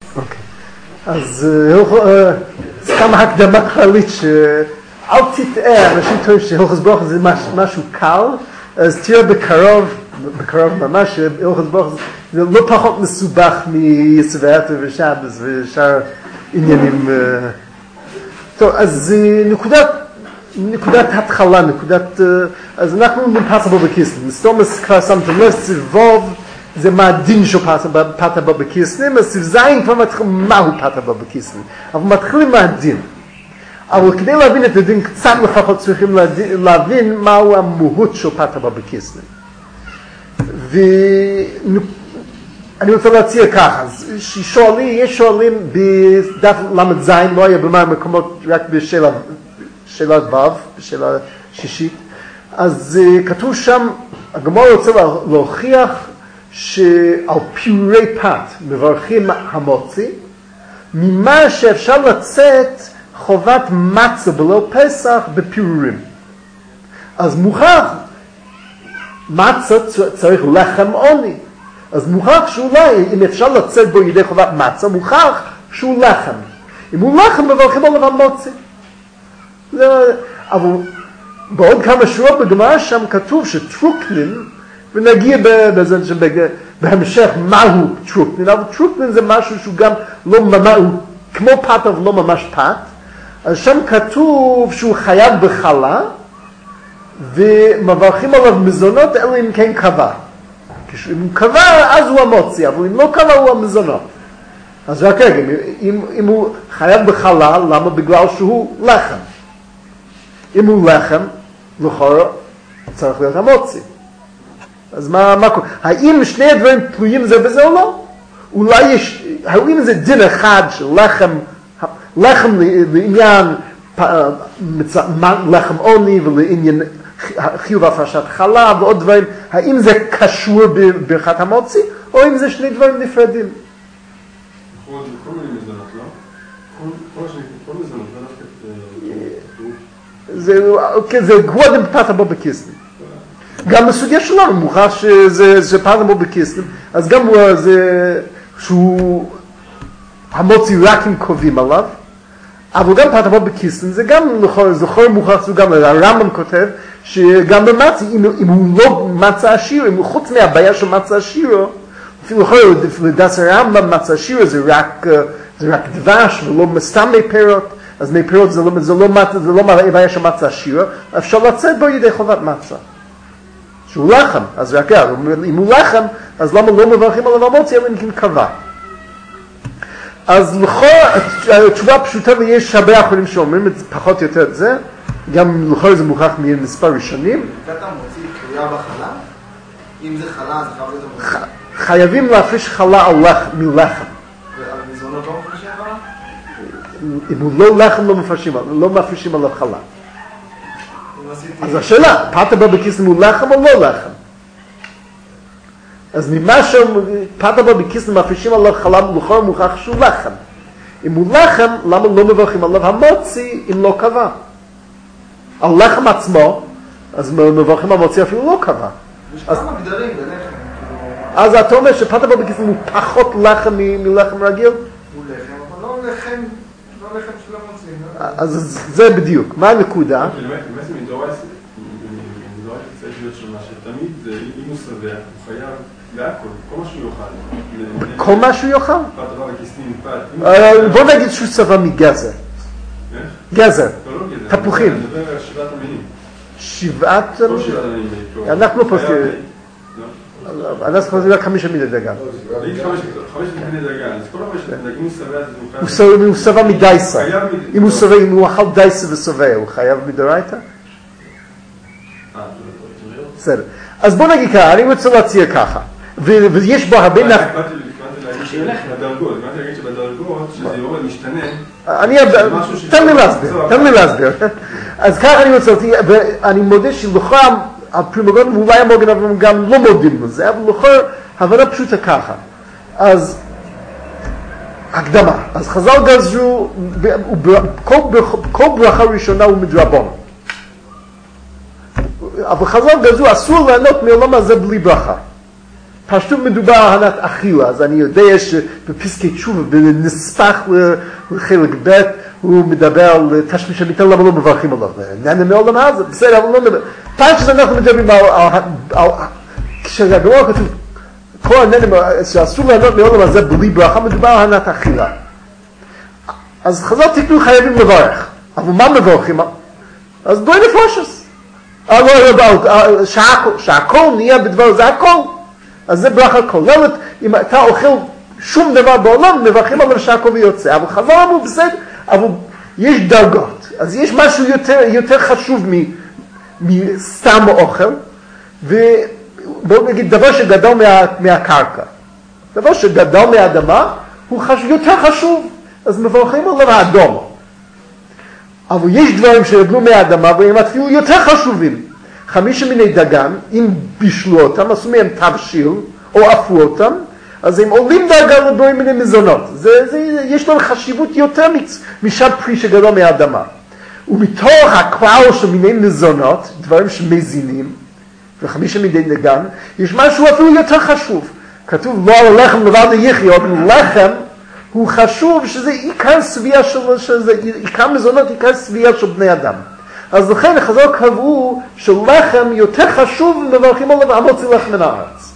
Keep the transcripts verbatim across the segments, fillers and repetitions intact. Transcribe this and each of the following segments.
אוקיי. אז סתם הקדמה כללית שאל תטעה, אנשים טועים שהלכות ברוך זה משהו קל, אז תראה בקרוב, בקרוב ממש, הלכות ברוך זה לא פחות מסובך מיצוות ושבס ושאר עניינים. טוב, אז נקודת, נקודת התחלה, נקודת, אז אנחנו מפסה בו בכיסלם. מסתומס כבר שמתם לב, סיבוב, זה מה הדין של פתה בו בכיסלם, אז סיב זין כבר מתחיל מהו פתה בו בכיסלם. אבל מתחילים מהדין. אבל כדי להבין את הדין, קצת לפחות צריכים להבין מהו המהות של פתה בו בכיסלם. ואני רוצה להציע ככה, ששואלים, יש שואלים בדף למד זין, לא היה במה מקומות רק בשאלה, שאלת ו', בשאלה שישית, אז כתוב שם, הגמרא רוצה להוכיח שעל פיורי פת מברכים המוציא, ממה שאפשר לצאת חובת מצה בלא פסח בפיורים. אז מוכח, מצה צריך לחם עוני. אז מוכח שאולי, אם אפשר לצאת בו ידי חובת מצה, מוכח שהוא לחם. אם הוא לחם, מברכים עליו המוציא. אבל בעוד כמה שורות בגמרא שם כתוב שטרוקנין, ונגיע בזה בהמשך מהו טרוקנין, אבל טרוקנין זה משהו שהוא גם לא ממש, הוא כמו פת אבל לא ממש פת, אז שם כתוב שהוא חייב בחלה, ומברכים עליו מזונות אלא אם כן קבע. אם הוא קבע אז הוא המוציא, אבל אם לא קבע הוא המזונות. אז רק רגע, אם, אם הוא חייב בחלה, למה? בגלל שהוא לחם. אם הוא לחם, לכאורה צריך להיות המוציא. אז מה, מה קורה? האם שני הדברים תלויים זה בזה או לא? אולי יש, האם זה דין אחד של לחם, לחם לעניין לחם עוני ולעניין חיוב הפרשת חלה ועוד דברים, האם זה קשור בברכת המוציא, או אם זה שני דברים נפרדים? כל מיני מזונות, לא? כל מזונות, זה קודם פתה בו בכיסלם. גם בסוגיה שלנו מוכח שזה פתה בו בכיסלם, אז גם זה שהוא המוציא רק אם קובעים עליו, אבל גם פתה בו בכיסלם זה גם זוכר מוכח, זה גם הרמב"ם כותב שגם במצה, אם הוא לא מצה עשיר, אם הוא חוץ מהבעיה של מצה עשיר, אפילו לדעת הרמב"ם מצה עשיר זה רק דבש ולא סתם מפירות, אז מפירות זה לא, זה לא, זה לא בעיה של מצה עשירה, אפשר לצאת בו ידי חובת מצה. שהוא לחם, אז רק אם הוא לחם, אז למה לא מברכים עליו המוציא, אלא אם כן קבע. אז לכל, התשובה פשוטה, ויש הרבה אחרים שאומרים את פחות או יותר את זה, גם לכל זה מוכח ממספר ראשונים. ברכת המוציא תלויה בחלה? אם זה חלה, אז חייב להיות המוציא. חייבים להפריש חלה על לחם, מלחם. ועל מזונות לא מפרישים חלה? אם הוא לא לחם לא מפרישים, לא מפרישים עליו חלה. אז השאלה, פתה בו בכיסלם הוא לחם או לא לחם? אז ממה שפתה בו בכיסלם מפרישים עליו חלה, לכאורה מוכח שהוא לחם. אם הוא לחם, למה לא מברכים עליו המוציא אם לא קבע? על לחם עצמו, אז מברכים המוציא אפילו לא קבע. יש כמה גדרים בלחם. אז אתה אומר שפתה בו בכיסלם הוא פחות לחם מלחם רגיל? הוא לחם, אבל לא לחם, לא לחם של המוציא. אז זה בדיוק. מה הנקודה? למעשה מדורייס, מדורייס צריך להיות שמה שתמיד זה, אם הוא שבע, הוא חייב להכל, כל מה שהוא יאכל. כל מה שהוא יאכל? פת דבר וכיסלים, פת. בוא נגיד שהוא שבע מגזר. גזר, תפוחים. אני מדבר על שבעת המינים. שבעת? כל שבעת המינים. אנחנו פה... אנחנו חושבים רק חמישה מיני דגן. חמישה מיני דגן, אז כל חמישה דגן, אם הוא שבע, אז הוא שבע מדייסה. אם הוא שבע, אם הוא אכל דייסה ושבע, הוא חייב מדורייתא? בסדר. אז בוא נגיד ככה, אני רוצה להציע ככה. ויש בו הרבה... התכוונתי להגיד בדרגות, התכוונתי להגיד שבדרגות, שזה יורד משתנה. תן לי להסביר, תן לי להסביר. אז ככה אני רוצה להציע, ואני מודה שלכם, הפרימוגון, ואולי המוגן, אבל גם לא מודים לזה, אבל לכאורה, הבנה פשוטה ככה. אז, הקדמה. אז חז"ל גזרו, כל ברכה ראשונה הוא מדרבון. אבל חז"ל גזרו, אסור לענות מעולם הזה בלי ברכה. פשוט מדובר על הנת אכילה, אז אני יודע שבפסקי תשובה, בנספח לחלק ב', הוא מדבר על תשמיש המיטה, למה לא מברכים עליו. נהנה מעולם הזה, בסדר, אבל לא מדבר. פעם שאנחנו מדברים על... כשהגמרא כתוב, כל הנהנה, שאסור לענות מעולם הזה בלי ברכה, מדובר על הנת אכילה. אז חז"ל תקנו חייבים לברך. אבל מה מברכים? אז בואי נפושס. שהכל נהיה בדבר זה הכל. אז זה ברכה כוללת. אם אתה אוכל שום דבר בעולם, מברכים עליו שהכל ויוצא. אבל חז"ל אמרו בסדר, אבל יש דרגות. אז יש משהו יותר, יותר חשוב מסתם אוכל. ובואו נגיד, דבר שגדול מה, מהקרקע. דבר שגדול מהאדמה, הוא חשוב, יותר חשוב. אז מברכים עליו האדום. אבל יש דברים שיגלו מהאדמה והם אפילו יותר חשובים. חמישה מיני דגן, אם בישלו אותם, עשו מהם תבשיל, או אפו אותם, אז הם עולים דרגה לדברים מיני מזונות. זה, זה, יש להם חשיבות יותר משד פרי שגלו מהאדמה. ומתוך הכלל של מיני מזונות, דברים שמזינים, וחמישה מיני דגן, יש משהו אפילו יותר חשוב. כתוב לא על לחם לבד יחיה, אבל לחם, הוא חשוב שזה עיקר סבייה של, שזה עיקר מזונות, עיקר סבייה של בני אדם. אז לכן חז"ל קבעו שלחם יותר חשוב מברכים עליו המוציא לחם מן הארץ.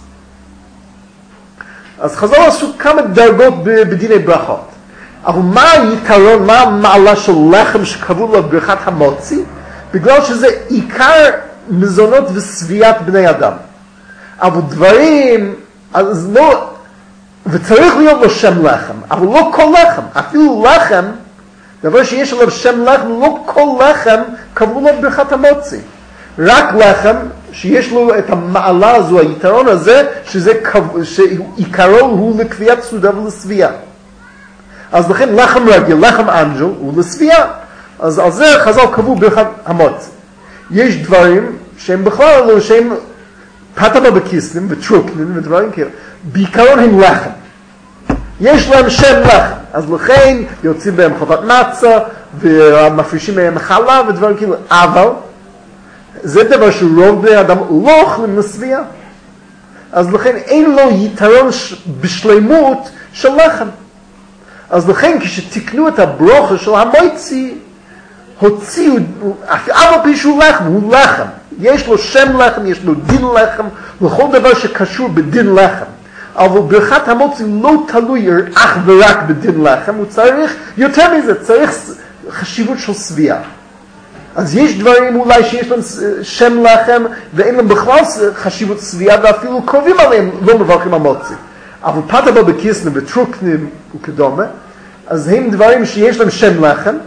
אז חז"ל עשו כמה דרגות בדיני ברכות. אבל מה היתרון, מה המעלה של לחם שקבעו לו ברכת המוציא? בגלל שזה עיקר מזונות וסביית בני אדם. אבל דברים, אז לא... וצריך להיות לו שם לחם, אבל לא כל לחם. אפילו לחם, דבר שיש עליו שם לחם, לא כל לחם קבעו לו ברכת המוציא. רק לחם שיש לו את המעלה הזו, היתרון הזה, שזה, שעיקרו הוא לקביעת סעודה ולסבייה. אז לכן לחם רגיל, לחם אנג'ל, הוא לסבייה. אז על זה חז"ל קבעו ברכת המוציא. יש דברים שהם בכלל לא, שהם פטמה בקיסלים וטרוקנים ודברים כאלה. בעיקרון הם לחם. יש להם שם לחם. אז לכן יוצאים בהם חובת מצה ומפרישים מהם חלב ודברים כאלה. אבל זה דבר שרוב בני אדם לא אוכלים לסבייה. אז לכן אין לו יתרון בשלמות של לחם. אז לכן כשתקנו את הברוכה של המוציא, הוציאו, אף על פי שהוא לחם, הוא לחם. יש לו שם לחם, יש לו דין לחם, לכל דבר שקשור בדין לחם. אבל ברכת המוציא לא תלוי אך ורק בדין לחם, הוא צריך יותר מזה, צריך חשיבות של סבייה. אז יש דברים אולי שיש להם שם לחם, ואין להם בכלל חשיבות סבייה, ואפילו קרובים עליהם לא מברכים המוציא. אבל פטמה בקיסלים וטרוקנים וכדומה, אז הם דברים שיש להם שם לחם,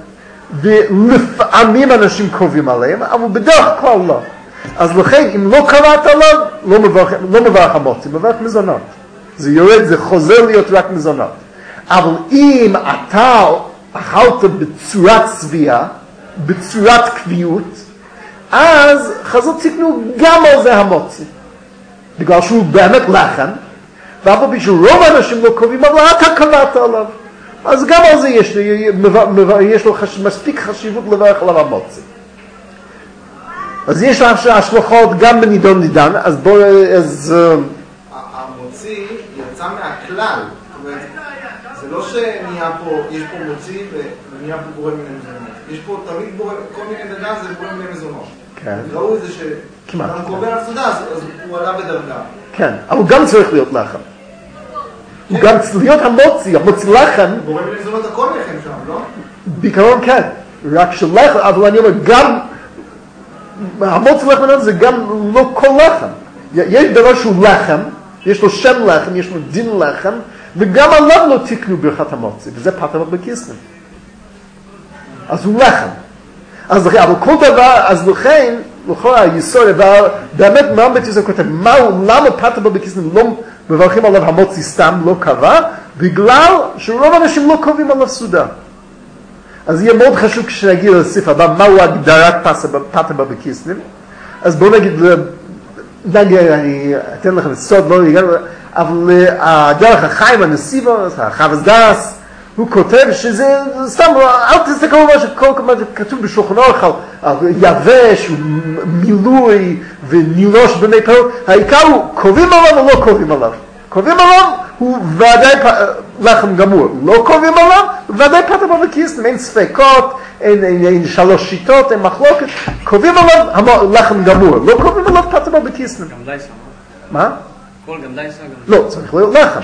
ולפעמים אנשים קרובים עליהם, אבל בדרך כלל לא. אז לכן, אם לא קראת עליו, לא מברך, לא מברך המוציא, מברך מזונות. זה יורד, זה חוזר להיות רק מזונות. אבל אם אתה אכלת בצורת סבייה, בצורת קביעות, אז חז"ל תקנו גם על זה המוציא. בגלל שהוא באמת לחם, ואף בשביל רוב האנשים לא קרובים, אבל אתה קראת עליו. אז גם על זה יש, יש לו חש, מספיק חשיבות לברך עליו המוציא. אז יש לך השלכות גם בנידון נידן, אז בואו... אז... המוציא יצא מהכלל. זאת אומרת, זה לא שנהיה פה, יש פה מוציא ונהיה פה גורם מיני מזונות. יש פה תמיד גורם, כל מיני דגן זה גורם מיני מזונות. כן. ראו את זה שאדם קורבן הפסודה, אז הוא עלה בדרגה. כן, אבל גם צריך להיות לחם. הוא גם צריך להיות המוציא, המוציא לחם. גורם מיני מזונות הכל לכם שם, לא? בעיקרון כן. רק של לחם, אבל אני אומר, גם... המוציא לחם זה גם לא כל לחם. יש דבר שהוא לחם, יש לו שם לחם, יש לו דין לחם, וגם עליו לא תקנו ברכת המוציא, וזה פטמה בקיסלים. אז הוא לחם. אז לכן, אבל כל דבר, אז לכן, לכל היסוד, באמת מה בתיסוד כותב, למה פטמה בקיסלים לא מברכים עליו המוציא סתם, לא קבע, בגלל שרוב האנשים לא קובעים עליו סעודה. אז יהיה מאוד חשוב כשנגיע לסעיף הבא, מהו הגדרת פטמה בקיסלים. אז בואו נגיד, נגיד, אני אתן לכם סוד, לא הגענו, אבל הדרך החיים, הנסיבה, החווה דס, הוא כותב שזה, סתם, אל תסתכלו מה שכל מה שכתוב בשולחן ערוך על יבש, מילוי ונילוש במי פירות, העיקר הוא קובעים עליו או לא קובעים עליו. קובעים עליו הוא ודאי לחם גמור, לא קובעים עליו, ודאי פת הבבא קיסלם, אין ספקות, אין, אין, אין שלוש שיטות, אין מחלוקת, קובעים עליו לחם גמור, לא קובעים עליו פת הבבא קיסלם. גם דייסה. מה? כל גם דייסה? לא, צריך להיות לחם.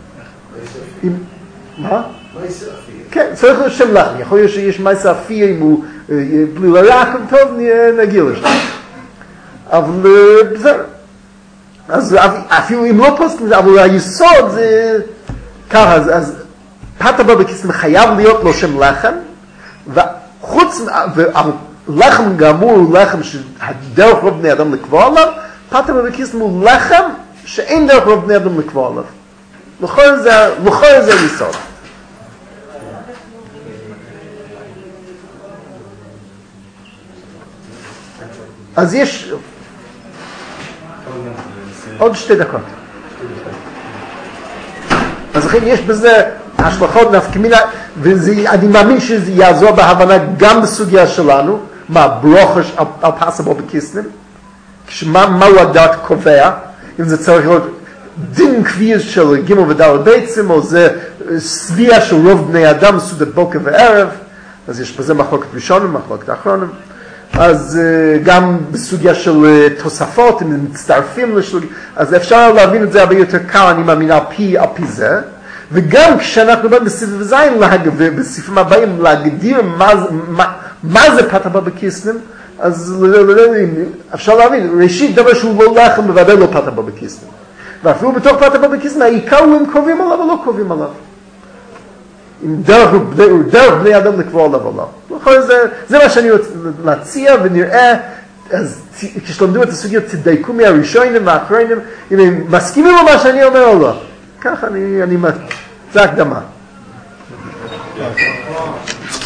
מה? כן, צריך להיות שם לחם. יכול להיות שיש מייסה אפיה אם הוא בלי לרחם, טוב, נגיע לשם. אבל בסדר. אז אפילו אם לא פוסקים, אבל היסוד זה ככה, אז פת הבבא קיסלם חייב להיות לו שם לחם, וחוץ, לחם גמור הוא לחם שדרך רוב בני אדם לקבוע עליו, פת הבבא קיסלם הוא לחם שאין דרך רוב בני אדם לקבוע עליו. לכל זה היסוד. אז יש עוד שתי דקות. אז לכן יש בזה השלכות נפקמינה, ואני מאמין שזה יעזור בהבנה גם בסוגיה שלנו, מה ברוכה על, על פת הבבא קיסלם, מהו הדת קובע, אם זה צריך להיות דין קביע של ג' וד' בעצם, או זה סביעה של רוב בני אדם סעודת בוקר וערב, אז יש בזה מחלוקת ראשונים, מחלוקת אחרונים. אז גם בסוגיה של תוספות, אם מצטרפים לשלוגיה, אז אפשר להבין את זה הרבה יותר קל, אני מאמין, על פי, על פי זה. וגם כשאנחנו באים בספר זין, בספרים הבאים, להגדיר מה, מה, מה זה פת הבבא קיסלם, אז אפשר להבין, ראשית דבר שהוא לא לחם, בוודאי לא פת הבבא קיסלם. ואפילו בתוך פת הבבא קיסלם, העיקר הוא אם קובעים עליו או לא קובעים עליו. אם דרך, דרך בני אדם לקבוע עליו או לא. זה, זה מה שאני רוצה להציע ונראה, אז כשלמדו את הסוגיות תדייקו מהראשונים והאחרונים, אם הם מסכימים על מה שאני אומר או לא. ככה אני, אני, זה הקדמה.